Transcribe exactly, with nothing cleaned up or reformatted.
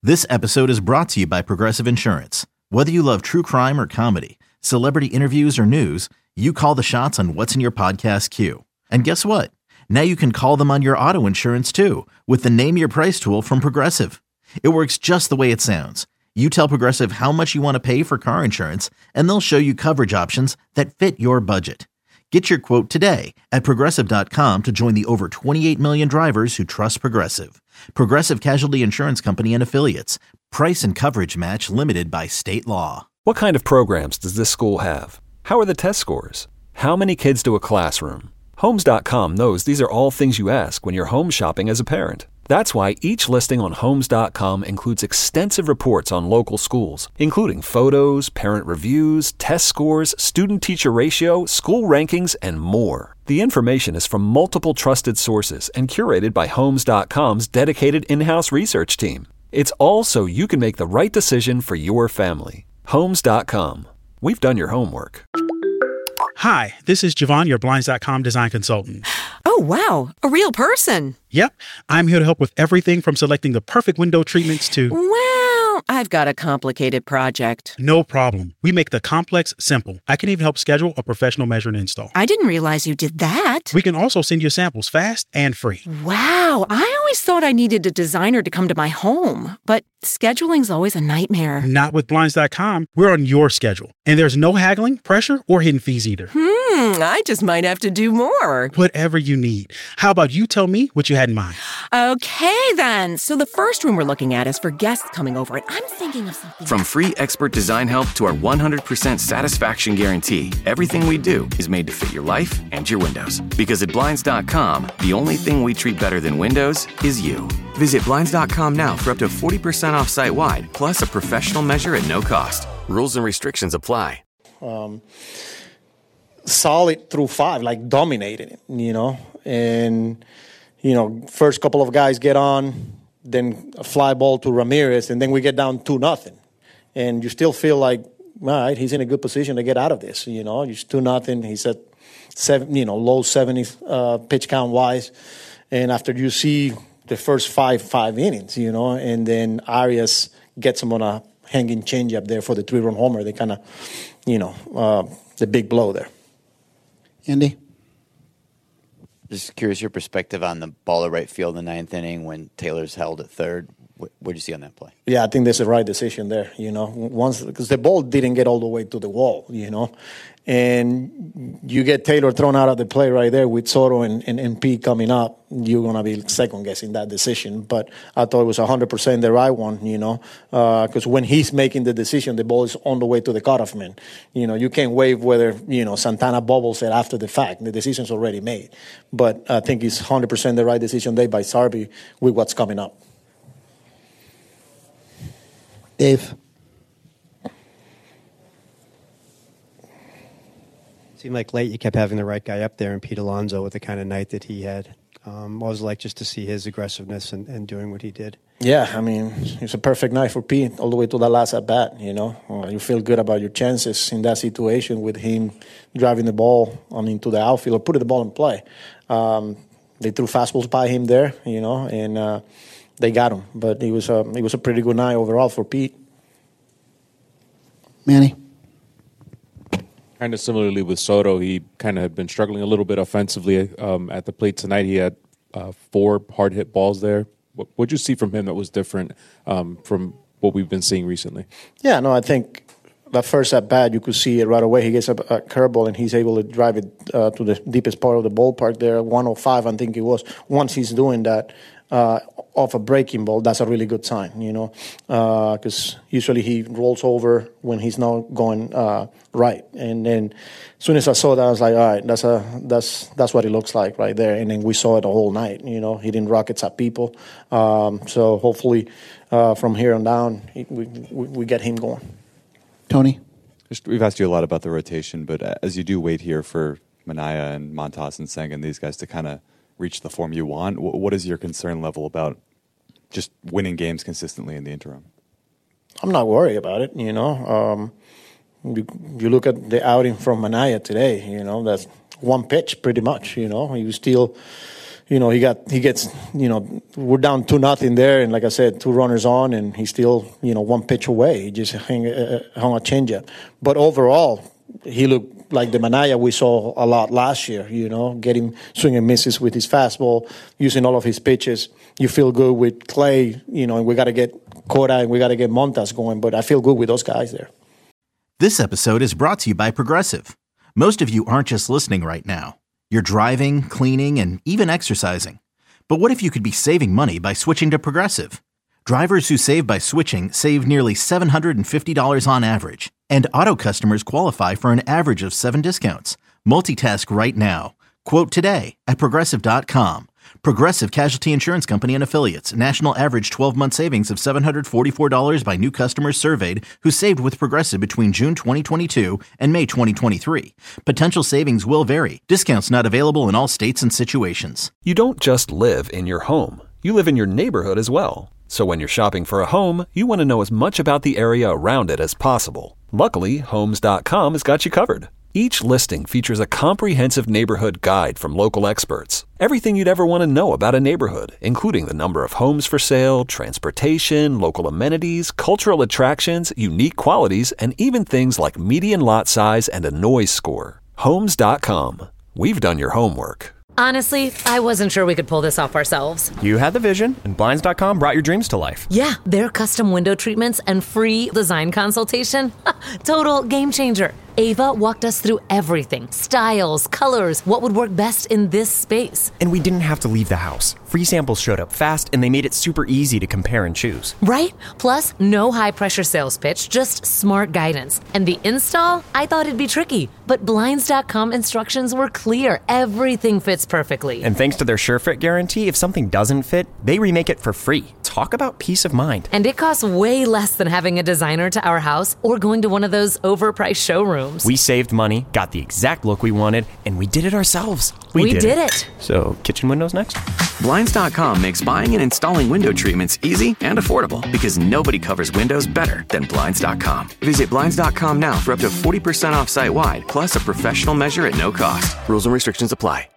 This episode is brought to you by Progressive Insurance. Whether you love true crime or comedy, celebrity interviews or news, you call the shots on what's in your podcast queue. And guess what? Now you can call them on your auto insurance too with the Name Your Price tool from Progressive. It works just the way it sounds. You tell Progressive how much you want to pay for car insurance, and they'll show you coverage options that fit your budget. Get your quote today at Progressive dot com to join the over twenty-eight million drivers who trust Progressive. Progressive Casualty Insurance Company and Affiliates. Price and coverage match limited by state law. What kind of programs does this school have? How are the test scores? How many kids to a classroom? Homes dot com knows these are all things you ask when you're home shopping as a parent. That's why each listing on Homes dot com includes extensive reports on local schools, including photos, parent reviews, test scores, student-teacher ratio, school rankings, and more. The information is from multiple trusted sources and curated by Homes dot com's dedicated in-house research team. It's all so you can make the right decision for your family. Homes dot com. We've done your homework. Hi, this is Javon, your Blinds dot com design consultant. Oh, wow. A real person. Yep. I'm here to help with everything from selecting the perfect window treatments to... Well, I've got a complicated project. No problem. We make the complex simple. I can even help schedule a professional measure and install. I didn't realize you did that. We can also send you samples fast and free. Wow. I always thought I needed a designer to come to my home, but scheduling's always a nightmare. Not with Blinds dot com. We're on your schedule. And there's no haggling, pressure, or hidden fees either. Hmm, I just might have to do more. Whatever you need. How about you tell me what you had in mind? Okay, then. So the first room we're looking at is for guests coming over, and I'm thinking of something... From free expert design help to our one hundred percent satisfaction guarantee, everything we do is made to fit your life and your windows. Because at Blinds dot com, the only thing we treat better than windows is you. Visit Blinds dot com now for up to forty percent off site-wide, plus a professional measure at no cost. Rules and restrictions apply. Um, solid through five, like dominating it, you know. And, you know, first couple of guys get on, then a fly ball to Ramirez, and then we get down two nothing. And you still feel like, all right, he's in a good position to get out of this, you know. It's two nothing. He's at seven, you know, low seventies uh, pitch count wise. And after you see the first five five innings, you know, and then Arias gets him on a hanging changeup there for the three-run homer. They kind of, you know, uh, the big blow there. Andy? Just curious your perspective on the ball to right field in the ninth inning when Taylor's held at third. What did you see on that play? Yeah, I think that's the right decision there, you know. Once because the ball didn't get all the way to the wall, you know. And you get Taylor thrown out of the play right there with Soto and, and, and Pete coming up, you're going to be second-guessing that decision. But I thought it was one hundred percent the right one, you know, because uh, when he's making the decision, the ball is on the way to the cutoff man. You know, you can't wave whether, you know, Santana bobbles it after the fact. The decision's already made. But I think it's one hundred percent the right decision made by Sarby with what's coming up. Dave? Seemed like late you kept having the right guy up there, and Pete Alonso with the kind of night that he had. Um, what was it like just to see his aggressiveness and, and doing what he did? Yeah, I mean, it's a perfect night for Pete all the way to the last at bat, you know. Uh, you feel good about your chances in that situation with him driving the ball on into the outfield or putting the ball in play. Um, they threw fastballs by him there, you know, and uh, they got him. But it was, a, it was a pretty good night overall for Pete. Manny? Kind of similarly with Soto, he kind of had been struggling a little bit offensively um, at the plate tonight. He had uh, four hard hit balls there. What did you see from him that was different um, from what we've been seeing recently? Yeah, no, I think that first at bat you could see it right away. He gets a, a curveball and he's able to drive it uh, to the deepest part of the ballpark there, one oh five, I think it was. Once he's doing that uh, off a breaking ball, that's a really good sign, you know, because uh, usually he rolls over when he's not going uh, right. And then as soon as I saw that, I was like, all right, that's a that's that's what it looks like right there. And then we saw it the whole night, you know, hitting rockets at people. Um, so hopefully uh, from here on down, we, we, we get him going. Tony? Just, we've asked you a lot about the rotation, but as you do wait here for Manaea and Montas and Senga and these guys to kind of reach the form you want, what is your concern level about just winning games consistently in the interim? I'm not worried about it, you know. Um, you, you look at the outing from Manaea today, you know, that's one pitch pretty much, you know. He was still you know, he got he gets, you know, we're down two nothing there, and like I said, two runners on, and he's still, you know, one pitch away. He just hung, uh, hung a changeup. But overall, he looked like the Minaya we saw a lot last year, you know, getting swing and misses with his fastball, using all of his pitches. You feel good with Clay, you know, and we got to get Cora and we got to get Montas going, but I feel good with those guys there. This episode is brought to you by Progressive. Most of you aren't just listening right now. You're driving, cleaning, and even exercising. But what if you could be saving money by switching to Progressive? Drivers who save by switching save nearly seven hundred fifty dollars on average. And auto customers qualify for an average of seven discounts. Multitask right now. Quote today at Progressive dot com. Progressive Casualty Insurance Company and Affiliates. National average twelve-month savings of seven hundred forty-four dollars by new customers surveyed who saved with Progressive between June twenty twenty-two and May twenty twenty-three. Potential savings will vary. Discounts not available in all states and situations. You don't just live in your home. You live in your neighborhood as well. So when you're shopping for a home, you want to know as much about the area around it as possible. Luckily, Homes dot com has got you covered. Each listing features a comprehensive neighborhood guide from local experts. Everything you'd ever want to know about a neighborhood, including the number of homes for sale, transportation, local amenities, cultural attractions, unique qualities, and even things like median lot size and a noise score. Homes dot com. We've done your homework. Honestly, I wasn't sure we could pull this off ourselves. You had the vision, and Blinds dot com brought your dreams to life. Yeah, their custom window treatments and free design consultation. Total game changer. Ava walked us through everything. Styles, colors, what would work best in this space. And we didn't have to leave the house. Free samples showed up fast, and they made it super easy to compare and choose. Right? Plus, no high-pressure sales pitch, just smart guidance. And the install? I thought it'd be tricky. But Blinds dot com instructions were clear. Everything fits perfectly. And thanks to their SureFit guarantee, if something doesn't fit, they remake it for free. Talk about peace of mind. And it costs way less than having a designer to our house or going to one of those overpriced showrooms. We saved money, got the exact look we wanted, and we did it ourselves. We, we did, did it. it. So, kitchen windows next? Blinds dot com makes buying and installing window treatments easy and affordable because nobody covers windows better than Blinds dot com. Visit Blinds dot com now for up to forty percent off site-wide, plus a professional measure at no cost. Rules and restrictions apply.